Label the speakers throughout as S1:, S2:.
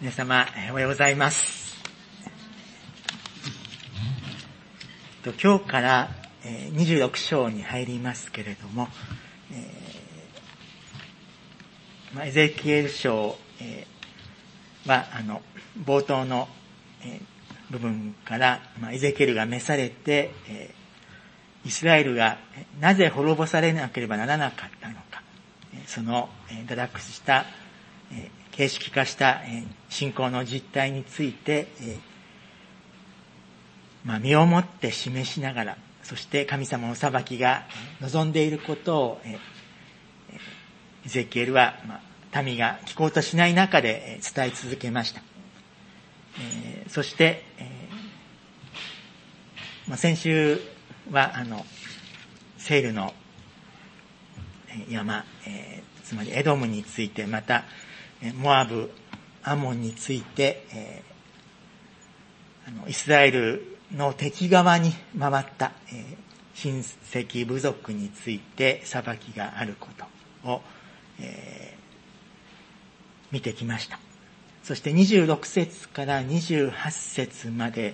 S1: 皆様おはようございます。今日から26章に入りますけれども、エゼキエル書は冒頭の部分からエゼキエルが召されてイスラエルがなぜ滅ぼされなければならなかったのか、その堕落した形式化した信仰の実態について身をもって示しながら、そして神様の裁きが望んでいることをエゼキエルは民が聞こうとしない中で伝え続けました。そして先週はセールの山、つまりエドムについて、またモアブ、アモンについて、イスラエルの敵側に回った、親戚部族について裁きがあることを、見てきました。そして26節から28節まで、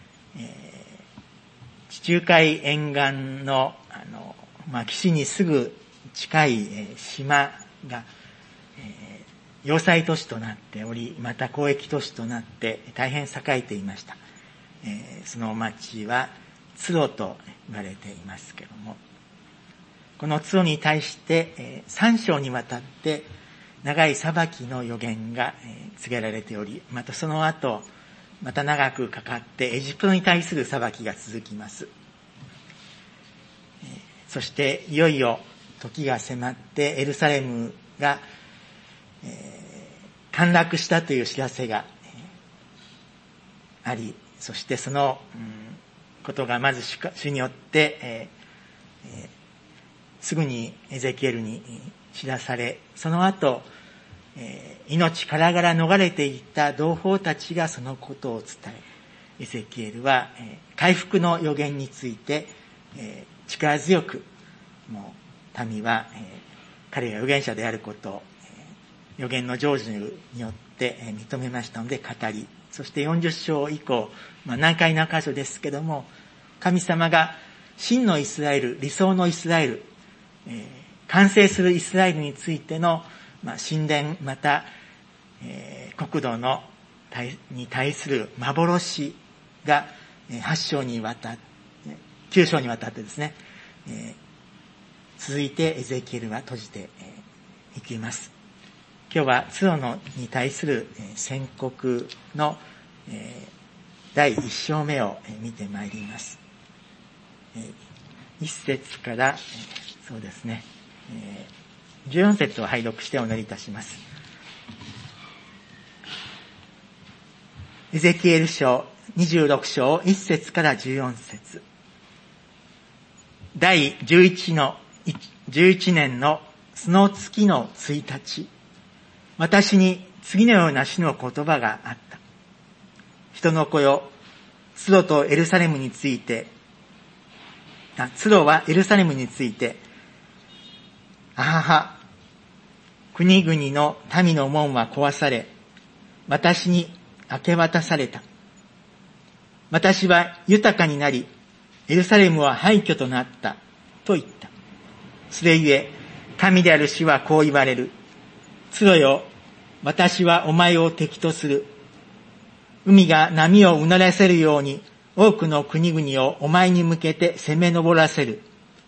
S1: 地中海沿岸の岸にすぐ近い島が要塞都市となっており、また交易都市となって大変栄えていました。その町はツロと言われていますけれども、このツロに対して3章にわたって長い裁きの予言が告げられており、またその後また長くかかってエジプトに対する裁きが続きます。そしていよいよ時が迫ってエルサレムが陥落したという知らせがあり、そしてそのことがまず主によってすぐにエゼキエルに知らされ、その後命からがら逃れていた同胞たちがそのことを伝え、エゼキエルは回復の予言について力強く、もう民は彼が預言者であることを預言の成就によって認めましたので語り、そして40章以降、難解な箇所ですけども、神様が真のイスラエル、理想のイスラエル、完成するイスラエルについての神殿、また国土に対する幻が9章にわたってですね、続いてエゼキエルは閉じていきます。今日はツロに対する宣告の第1章目を見てまいります。1節からそうですね、14節を拝読してお祈りいたします。エゼキエル書26章1節から14節。第11年のその月の1日、私に次のような主の言葉があった。人の子よ、ツロはエルサレムについて、あはは、国々の民の門は壊され、私に明け渡された。私は豊かになり、エルサレムは廃墟となった、と言った。それゆえ、神である主はこう言われる。ツロよ、私はお前を敵とする。海が波をうならせるように、多くの国々をお前に向けて攻め上らせる。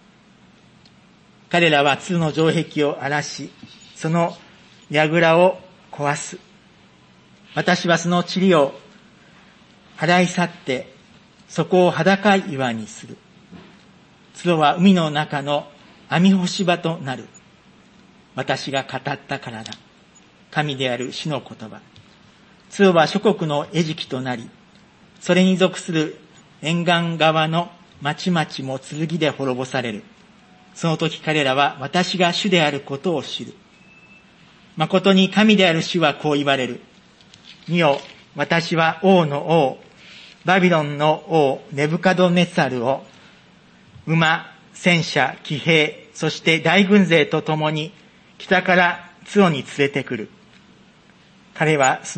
S1: 彼らはツロの城壁を荒らし、その櫓を壊す。私はその塵を払い去って、そこを裸岩にする。ツロは海の中の網干し場となる。私が語ったからだ。神である主の言葉。ツロは諸国の餌食となり、それに属する沿岸側の町々も剣で滅ぼされる。その時彼らは私が主であることを知る。誠に神である主はこう言われる。見よ、私は王の王、バビロンの王ネブカドネツァルを馬、戦車、騎兵、そして大軍勢と共に北からツロに連れてくる。彼はその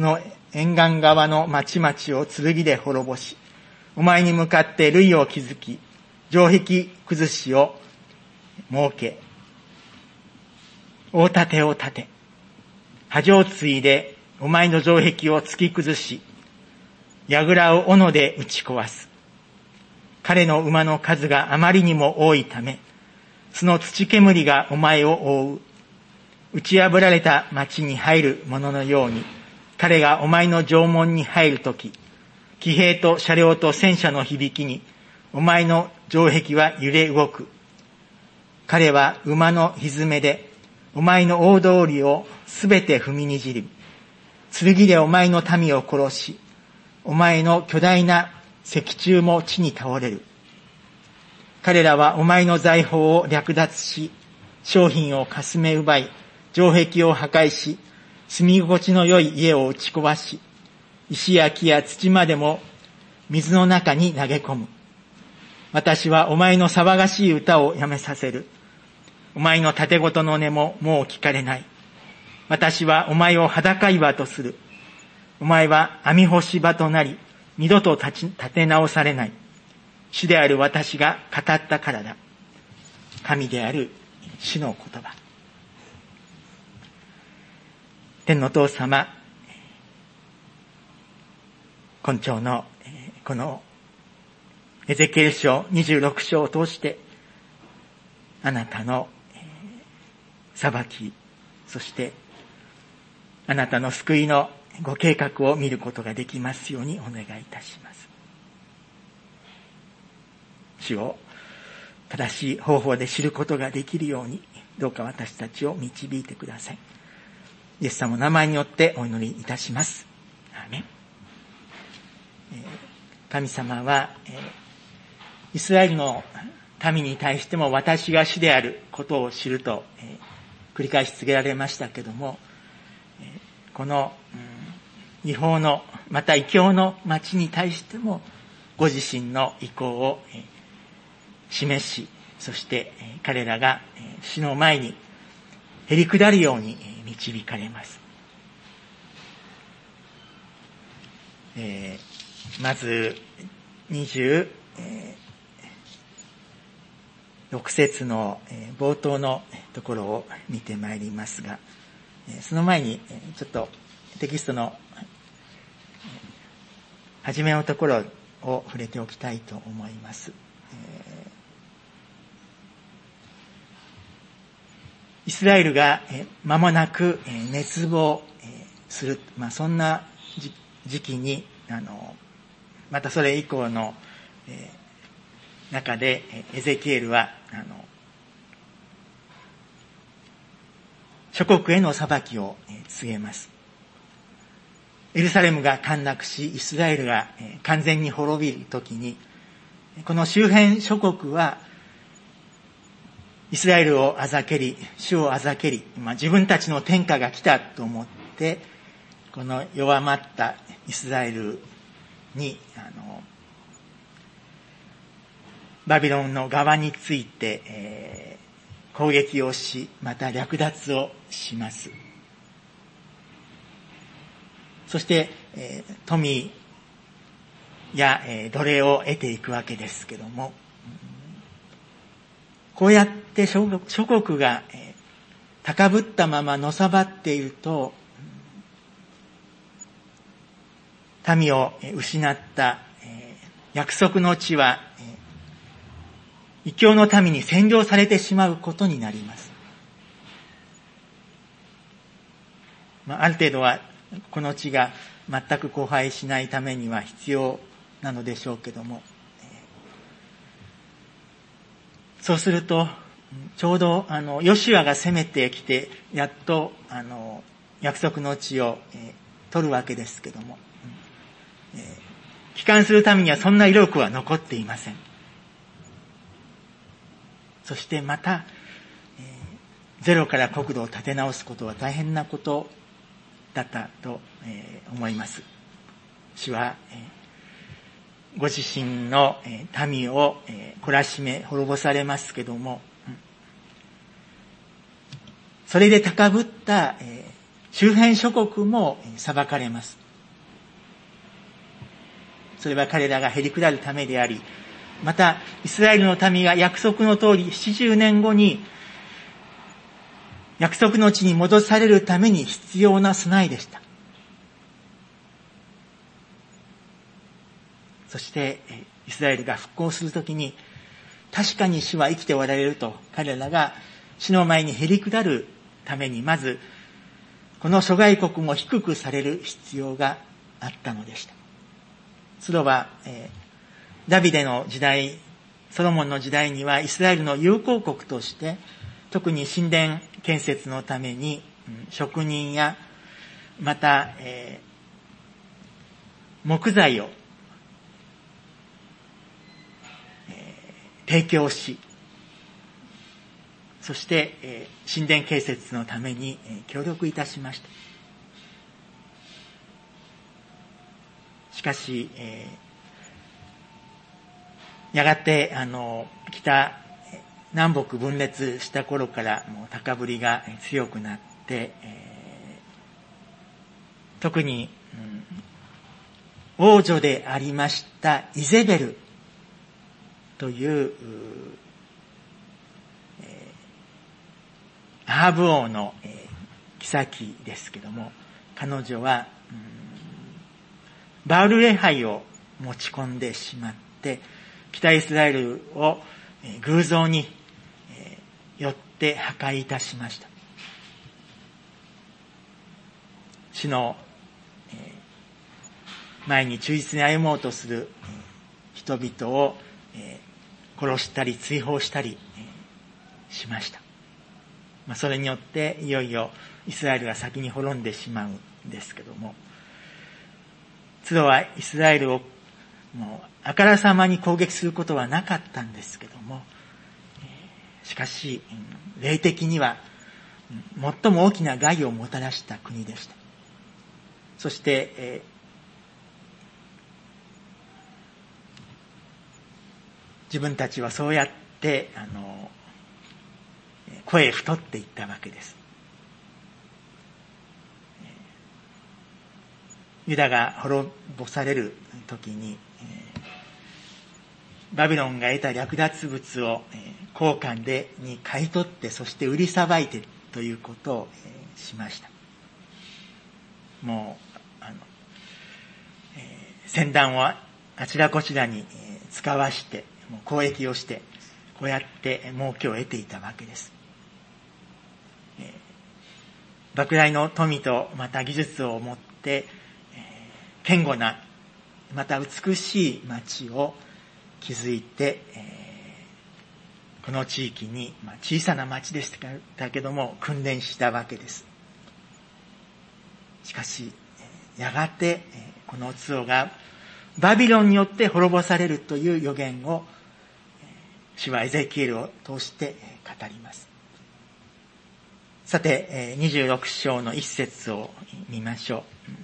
S1: 沿岸側の町々を剣で滅ぼし、お前に向かって塁を築き、城壁崩しを設け、大盾を立て、波状継いでお前の城壁を突き崩し、櫓を斧で打ち壊す。彼の馬の数があまりにも多いため、その土煙がお前を覆う。打ち破られた町に入る者のように、彼がお前の城門に入るとき、騎兵と車両と戦車の響きに、お前の城壁は揺れ動く。彼は馬の蹄で、お前の大通りをすべて踏みにじり、剣でお前の民を殺し、お前の巨大な石柱も地に倒れる。彼らはお前の財宝を略奪し、商品をかすめ奪い、城壁を破壊し、住み心地の良い家を打ち壊し、石や木や土までも水の中に投げ込む。私はお前の騒がしい歌をやめさせる。お前の盾事の音ももう聞かれない。私はお前を裸岩とする。お前は網干し場となり、二度と立て直されない。主である私が語ったからだ。神である主の言葉。天のお父様、今朝のこのエゼキエル書26章を通して、あなたの裁き、そしてあなたの救いのご計画を見ることができますようにお願いいたします。主を正しい方法で知ることができるように、どうか私たちを導いてください。イエス様の名前によってお祈りいたします。アーメン。神様は、イスラエルの民に対しても私が主であることを知ると、繰り返し告げられましたけども、この違法のまた異教の町に対してもご自身の意向を示し、そして彼らが主の前にへり下るように導かれます。まず26節の冒頭のところを見てまいりますが、その前にちょっとテキストの初めのところを触れておきたいと思います。イスラエルが間もなく滅亡する、そんな時期にまたそれ以降の中でエゼキエルは諸国への裁きを告げます。エルサレムが陥落し、イスラエルが完全に滅びるときに、この周辺諸国はイスラエルをあざけり、主をあざけり、自分たちの天下が来たと思って、この弱まったイスラエルにバビロンの側について、攻撃をし、また略奪をします。そして、富や奴隷を得ていくわけですけども、こうやって諸国が高ぶったままのさばっていると、民を失った約束の地は異教の民に占領されてしまうことになります。ある程度はこの地が全く荒廃しないためには必要なのでしょうけども、そうするとちょうどヨシュアが攻めてきてやっと約束の地を取るわけですけども、帰還するためにはそんな威力は残っていません。そしてまた、ゼロから国土を立て直すことは大変なことだったと思います。主はご自身の民を懲らしめ滅ぼされますけども、それで高ぶった周辺諸国も裁かれます。 それは彼らがへり下るためであり、またイスラエルの民が約束の通り70年後に約束の地に戻されるために必要な備えでした。そしてイスラエルが復興するときに、確かに主は生きておられると彼らが主の前にへり下るために、まずこの諸外国も低くされる必要があったのでした。スロはダビデの時代、ソロモンの時代にはイスラエルの友好国として、特に神殿建設のために職人やまた木材を提供し、そして神殿建設のために協力いたしました。しかしやがて南北分裂した頃からもう高ぶりが強くなって、特に、王女でありましたイゼベルというアハブ王の妃ですけども、彼女はバール礼拝を持ち込んでしまって、北イスラエルを偶像によって破壊いたしました。主の前に忠実に歩もうとする人々を殺したり追放したりしました。それによっていよいよイスラエルが先に滅んでしまうんですけども、ツロはイスラエルをもうあからさまに攻撃することはなかったんですけども、しかし霊的には最も大きな害をもたらした国でした。そして自分たちはそうやって声太っていったわけです。ユダが滅ぼされる時にバビロンが得た略奪物を交換に買い取って、そして売りさばいてということをしました。もう船団をあちらこちらに使わして交易をして、こうやって儲けを得ていたわけです。莫大の富とまた技術を持って堅固なまた美しい町を築いて、この地域に小さな町でしたけども訓練したわけです。しかしやがてこのツオがバビロンによって滅ぼされるという予言を主はエゼキエルを通して語ります。さて26章の一節を見ましょう。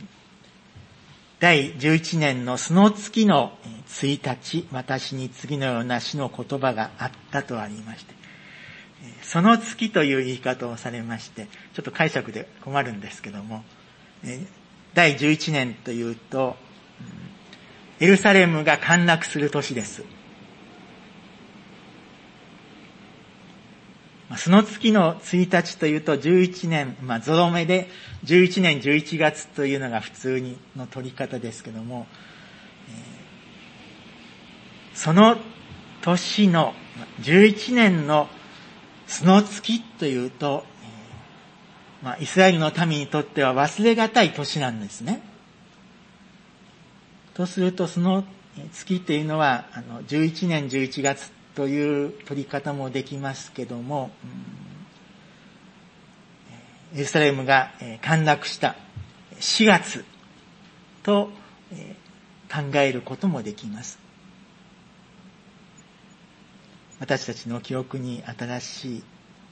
S1: 第11年のその月の1日、私に次のような主の言葉があったとありまして、その月という言い方をされまして、ちょっと解釈で困るんですけども、第11年というとエルサレムが陥落する年です。その月の1日というと11年、ゾロ目で11年11月というのが普通の取り方ですけども、その年の11年のその月というと、イスラエルの民にとっては忘れがたい年なんですね。とするとその月というのは11年11月という取り方もできますけども、エルサレムが陥落した4月と考えることもできます。私たちの記憶に新しい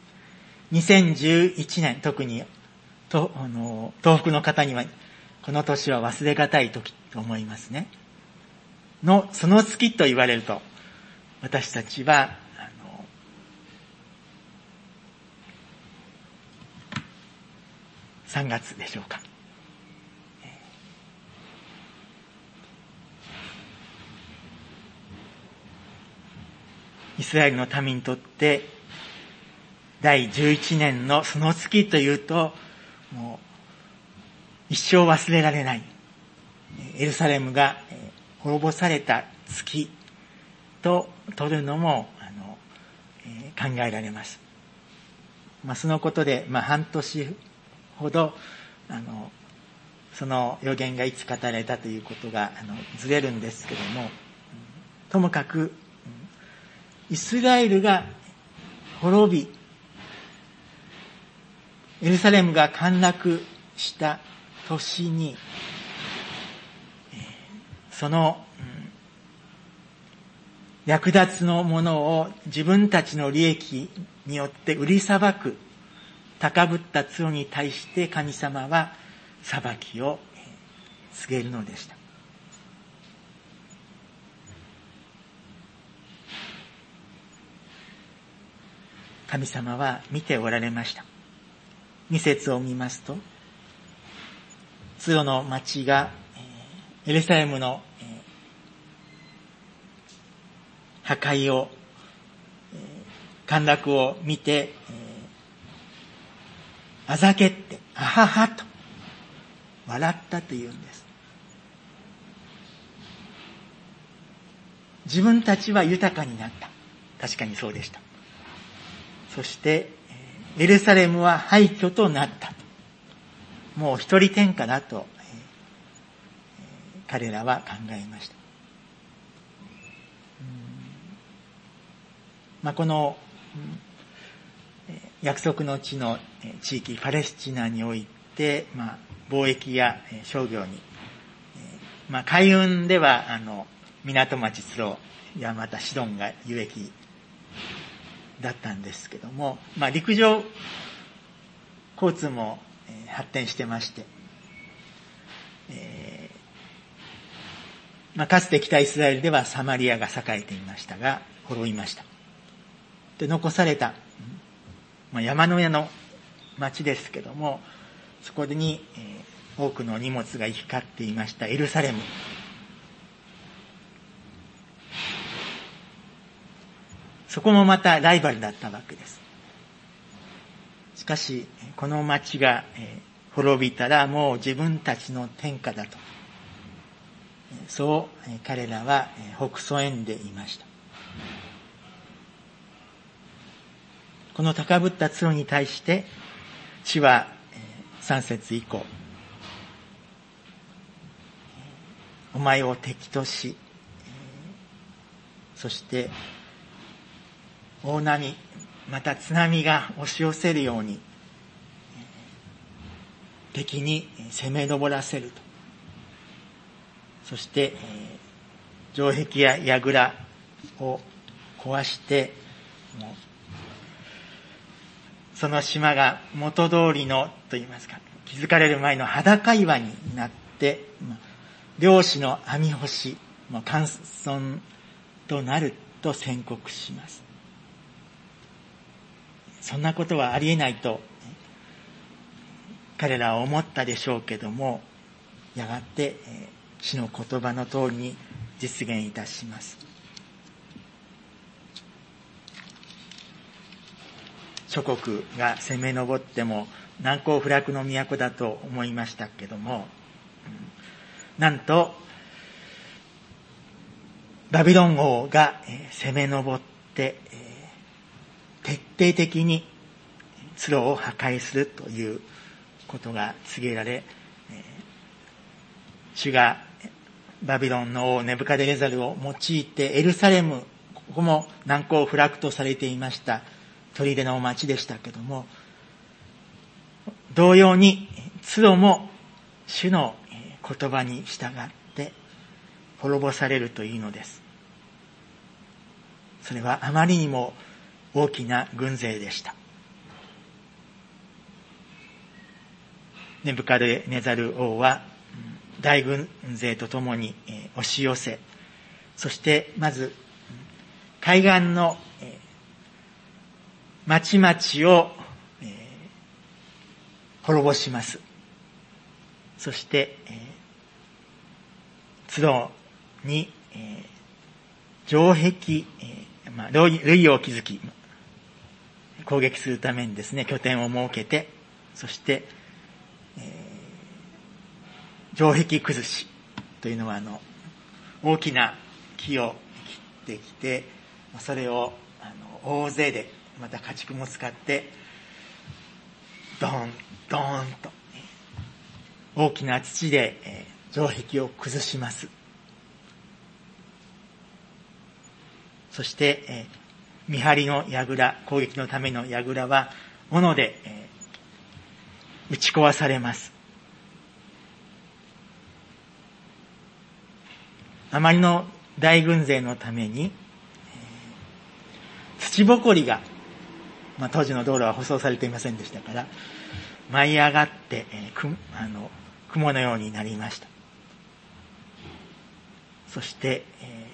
S1: 2011年、特に東北の方にはこの年は忘れがたい時と思いますね。その月と言われると、私たちは3月でしょうか。 イスラエルの民にとって第11年のその月というと、もう一生忘れられないエルサレムが滅ぼされた月と取るのも考えられます。そのことで半年ほどその予言がいつ語られたということがずれるんですけども、ともかくイスラエルが滅び、エルサレムが陥落した年に、その略奪のものを自分たちの利益によって売りさばく高ぶった罪に対して神様は裁きを告げるのでした。神様は見ておられました。2節を見ますと、ツロの町がエルサレムの破壊を、陥落を見て、あざけって、あははと笑ったというんです。自分たちは豊かになった。確かにそうでした。そして、エルサレムは廃墟となった。もう一人天下だと、彼らは考えました。この約束の地の地域パレスチナにおいて、貿易や商業に、海運では港町ツロやまたシドンが有益だったんですけども、陸上交通も発展してまして、かつて北イスラエルではサマリアが栄えていましたが滅びました。で残された、山の上の町ですけども、そこに、多くの荷物が行き交っていましたエルサレム。そこもまたライバルだったわけです。しかしこの町が滅びたらもう自分たちの天下だと、そう彼らは北総園でいました。この高ぶった罪に対して主は3節以降、お前を敵とし、そして大波また津波が押し寄せるように敵に攻め上らせると。そして城壁や櫓を壊して、その島が元通りのといいますか、築かれる前の裸岩になって、漁師の網干し、乾村となると宣告します。そんなことはありえないと彼らは思ったでしょうけども、やがて主の言葉の通りに実現いたします。諸国が攻め上っても難攻不落の都だと思いましたけども、なんとバビロン王が攻め上って徹底的にツロを破壊するということが告げられ、主がバビロンの王ネブカデネザルを用いてエルサレム、ここも難攻不落とされていました砦の町でしたけども、同様にツロも主の言葉に従って滅ぼされるというのです。それはあまりにも大きな軍勢でした。ネブカデネザル王は大軍勢とともに押し寄せ、そしてまず海岸の町々を滅ぼします。そしてツロに城壁塁を築き、攻撃するためにですね、拠点を設けて、そして、城壁崩しというのは大きな木を切ってきて、それを大勢でまた家畜も使ってドーンドーンと大きな土で城壁を崩します。そして見張りの櫓、攻撃のための櫓は斧で打ち壊されます。あまりの大軍勢のために土ぼこりが、当時の道路は舗装されていませんでしたから舞い上がって雲のようになりました。そして、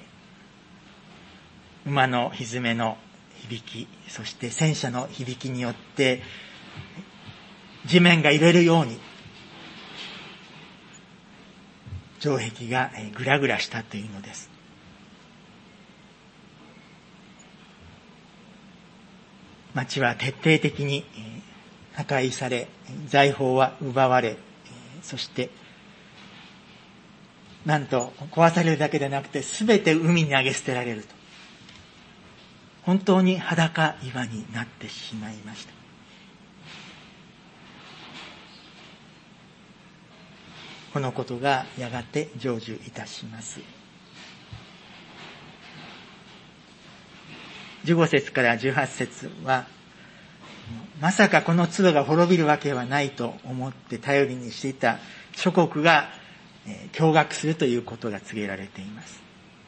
S1: 馬の蹄の響き、そして戦車の響きによって地面が揺れるように城壁がぐらぐらしたというのです。町は徹底的に破壊され、財宝は奪われ、そしてなんと壊されるだけでなくて全て海に投げ捨てられると、本当に裸岩になってしまいました。このことがやがて成就いたします。15節から18節は、まさかこの都度が滅びるわけはないと思って頼りにしていた諸国が驚愕するということが告げられています。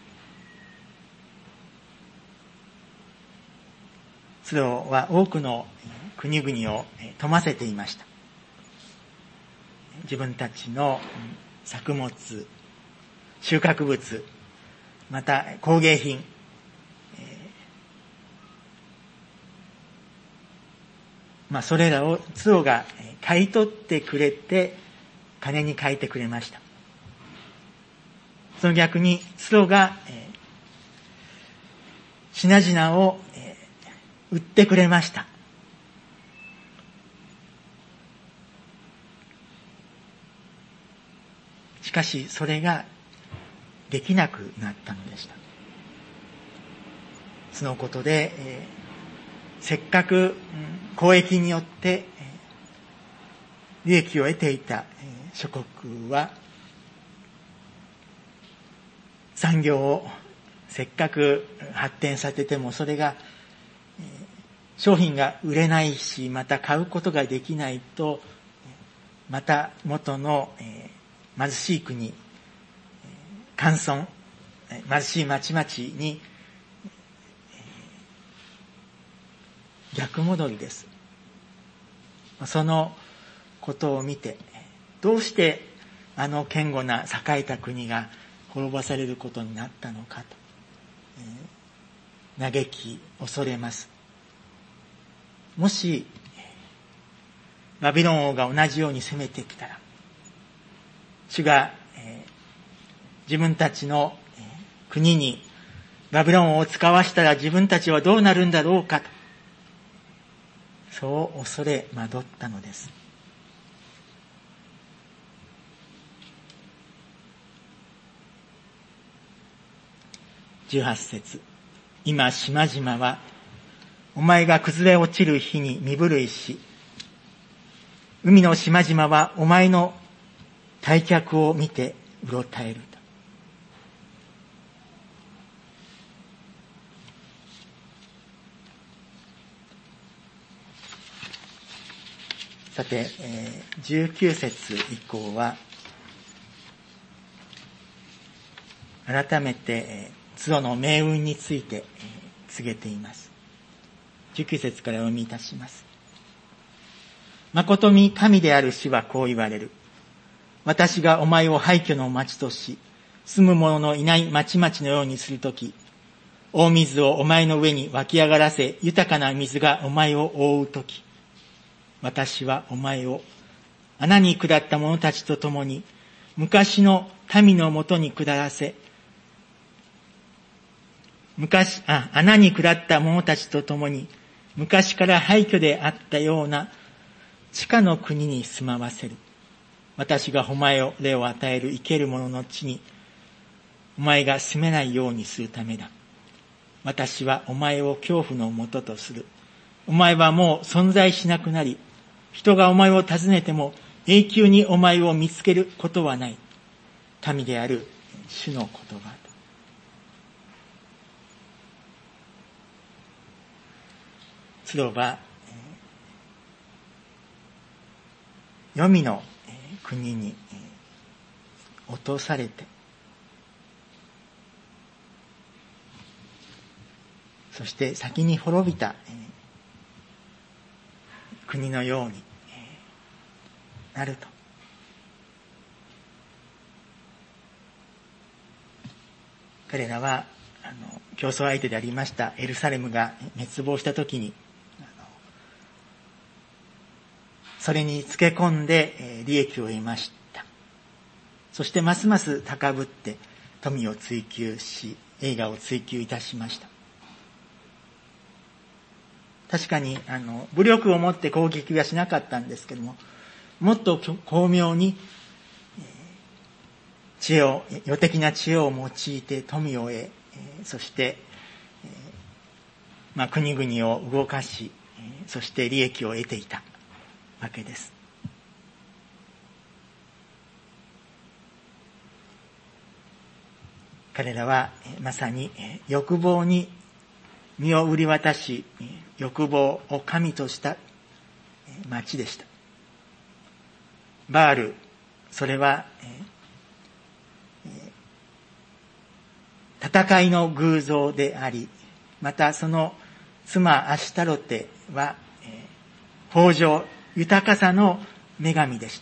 S1: 都度は多くの国々を富ませていました。自分たちの作物、収穫物、また工芸品、それらをツオが買い取ってくれて金に換えてくれました。その逆にツオが品々を売ってくれました。しかしそれができなくなったのでした。そのことで、せっかく交易によって利益を得ていた諸国は、産業をせっかく発展させてもそれが商品が売れないし、また買うことができないと、また元の貧しい国、寒村、貧しい町々に逆戻りです。そのことを見て、どうしてあの堅固な栄えた国が滅ぼされることになったのかと、嘆き恐れます。もしバビロン王が同じように攻めてきたら、主が自分たちの国にバビロン王を使わしたら自分たちはどうなるんだろうかと、そう恐れ惑ったのです。18節、今島々はお前が崩れ落ちる日に身震いし、海の島々はお前の退却を見てうろたえると。さて、19節以降は改めてツオの命運について告げています。19節からお読みいたします。誠に神である主はこう言われる。私がお前を廃墟の町とし、住む者のいない町々のようにするとき、大水をお前の上に湧き上がらせ、豊かな水がお前を覆うとき、私はお前を穴に下った者たちと共に、昔の民のもとに下らせ、 穴に下った者たちと共に、昔から廃墟であったような地下の国に住まわせる。私が誉れを与える生ける者の地に、お前が住めないようにするためだ。私はお前を恐怖のもととする。お前はもう存在しなくなり、人がお前を訪ねても永久にお前を見つけることはない。神である主の言葉。ツロは黄泉の国に落とされて、そして先に滅びた国のようになると。彼らは競争相手でありましたエルサレムが滅亡したときに、それにつけ込んで利益を得ました。そしてますます高ぶって富を追求し、栄華を追求いたしました。確かに武力を持って攻撃はしなかったんですけども、もっと巧妙に世的な知恵を用いて富を得、そして国々を動かし、そして利益を得ていたわけです。彼らはまさに欲望に身を売り渡し、欲望を神とした町でした。バール、それは戦いの偶像であり、またその妻アシュタロテは豊穣、豊かさの女神でした。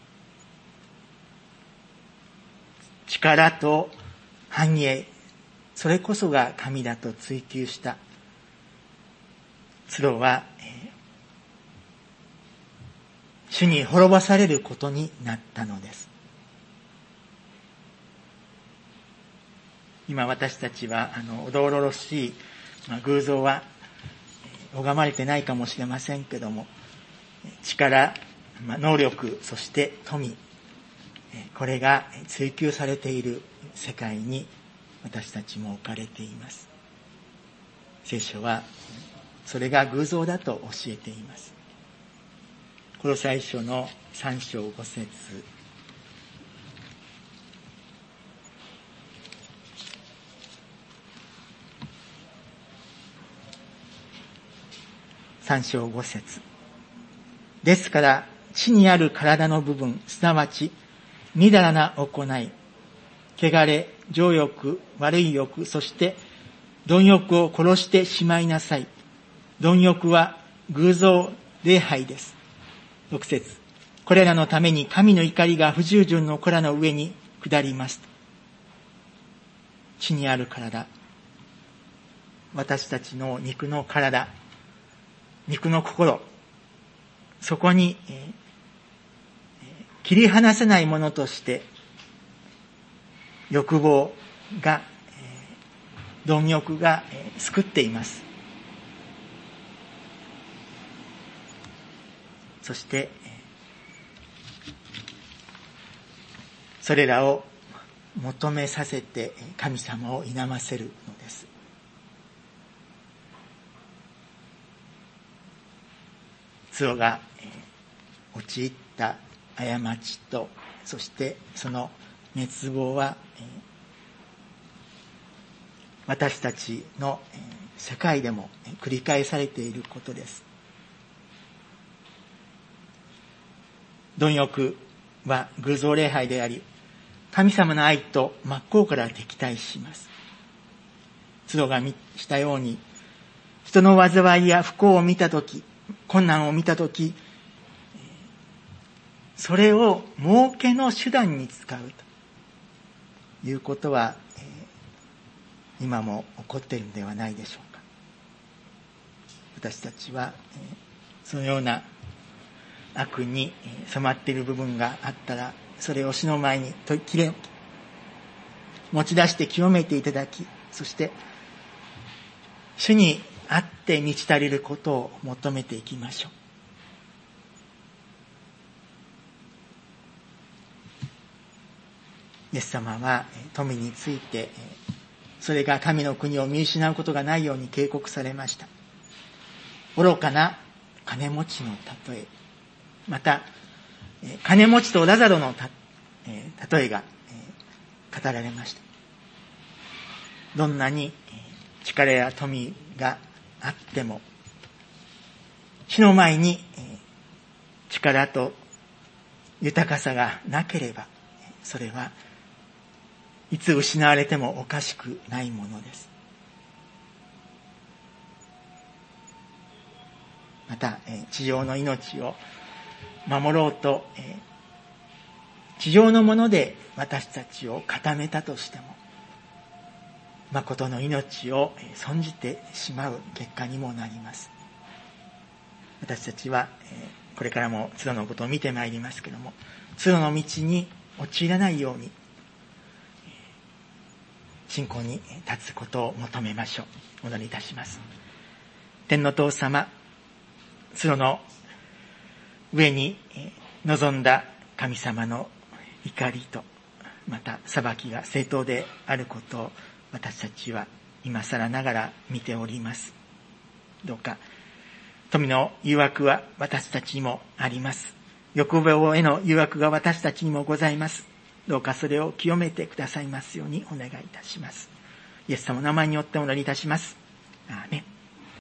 S1: 力と繁栄、それこそが神だと追求したツロは、主に滅ぼされることになったのです。今私たちはおどろろしい偶像は拝まれてないかもしれませんけども、力、能力、そして富、これが追求されている世界に私たちも置かれています。聖書はそれが偶像だと教えています。コロサイ書の3章5節、3章5節。ですから、地にある体の部分、すなわち、みだらな行い、汚れ、情欲、悪い欲、そして貪欲を殺してしまいなさい。貪欲は偶像礼拝です。6節。これらのために神の怒りが不従順の子らの上に下ります。地にある体、私たちの肉の体、肉の心、そこに、切り離せないものとして欲望が、貪欲が救っています。そしてそれらを求めさせて神様を否ませるのです。ツロが陥った過ちと、そしてその滅亡は私たちの世界でも繰り返されていることです。貪欲は偶像礼拝であり、神様の愛と真っ向から敵対します。ツロがしたように、人の災いや不幸を見たとき、困難を見たとき、それを儲けの手段に使うということは、今も起こっているのではないでしょうか。私たちは、そのような悪に染まっている部分があったら、それを主の前に持ち出して清めていただき、そして主にあって満ち足りることを求めていきましょう。イエス様は富について、それが神の国を見失うことがないように警告されました。愚かな金持ちの例え、また金持ちとラザロの例えが語られました。どんなに力や富があっても、主の前に力と豊かさがなければ、それはいつ失われてもおかしくないものです。また地上の命を守ろうと地上のもので私たちを固めたとしても、誠の命を損じてしまう結果にもなります。私たちはこれからも都度のことを見てまいりますけれども、都度の道に陥らないように信仰に立つことを求めましょう。お祈りいたします。天の父様、都度の上に臨んだ神様の怒りと、また裁きが正当であることを私たちは今更ながら見ております。どうか富の誘惑は私たちにもあります。欲望への誘惑が私たちにもございます。どうかそれを清めてくださいますようにお願いいたします。イエス様の名前によってお祈りいたします。アーメン。